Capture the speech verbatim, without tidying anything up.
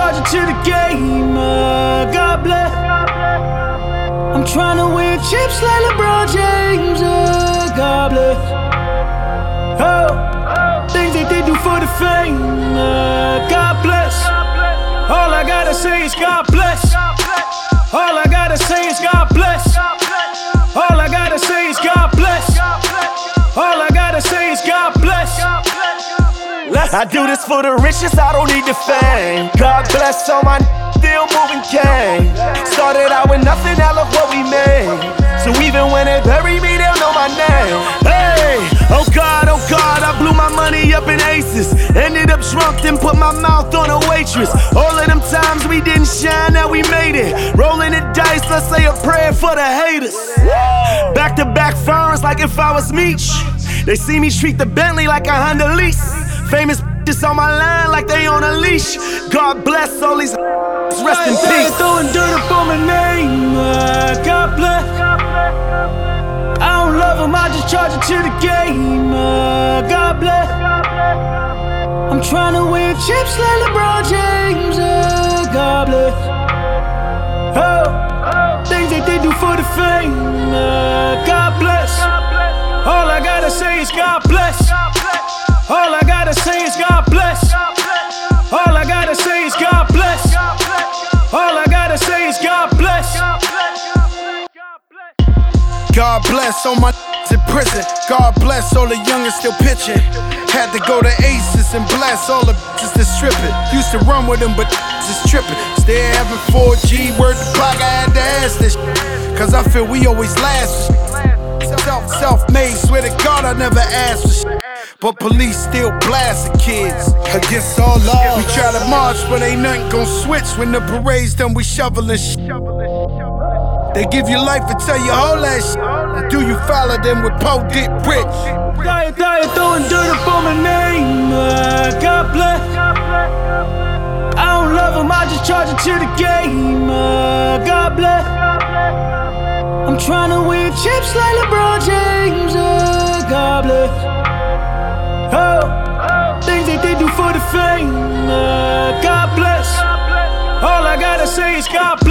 charge it to the game, uh, God bless. I'm tryna win chips like LeBron James, uh, God bless. Oh, things that they do for the fame, uh, God bless. All I gotta say is God bless. All I gotta say is God bless. All I gotta say is God bless. All I gotta say is God bless. I do this for the richest, I don't need the fame. God bless all my still moving cane. Started out with nothing, now look what we made. So even when they bury me, they'll know my name. Hey, oh God, oh God, I blew my money up in aces. Ended up drunk, then put my mouth on a waitress. All of them times we didn't shine, now we made it. Rolling the dice, let's say a prayer for the haters. Back to back firms like if I was Meech. They see me treat the Bentley like a Honda lease. Famous bitches on my line like they on a leash. God bless all these rest in peace. Throwing dirt up on my name, uh, God bless. I don't love them, I just charge it to the game, uh, God bless. I'm tryna win chips like LeBron James, uh, God bless. Oh, things that they do for the fame, uh, God bless. All I gotta say is God bless. All I gotta say is God bless. All I gotta say is God bless. All I gotta say is God bless. God bless all my in prison. God bless all the youngins still pitching. Had to go to Aces and bless all the bitches that stripping. Used to run with them, but just tripping. Still having four G, word the clock, I had to ask this shit. Cause I feel we always last. Self, self-made, swear to God I never asked for shit. But police still blasting kids against all laws. We try to march, but ain't nothing gon' switch. When the parade's done, we shoveling shit. They give you life and tell you all that shit. And do you follow them with po dick rich? Diet, diet, throwing dirt up on my name, uh, God bless. I don't love them, I just charge it to the game, uh, God bless. I'm tryna win chips like LeBron James, uh, God bless. Oh, things that they do for the fame, uh, God bless. All I gotta say is God bless.